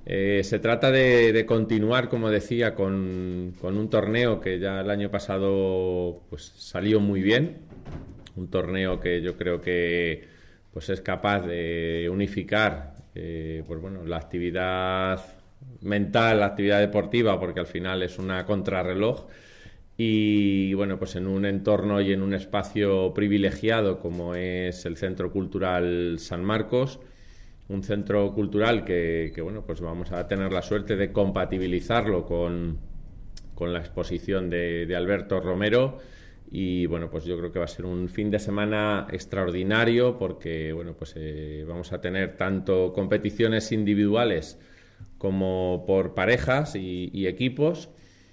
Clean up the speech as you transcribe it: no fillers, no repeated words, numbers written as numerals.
Se trata de continuar, como decía, con un torneo que ya el año pasado pues salió muy bien, un torneo que yo creo que pues es capaz de unificar pues bueno, la actividad mental, la actividad deportiva, porque al final es una contrarreloj. Y bueno, pues en un entorno y en un espacio privilegiado como es el Centro Cultural San Marcos, un centro cultural que bueno, pues vamos a tener la suerte de compatibilizarlo con la exposición de Alberto Romero. Y bueno, pues yo creo que va a ser un fin de semana extraordinario porque bueno, pues vamos a tener tanto competiciones individuales como por parejas y equipos.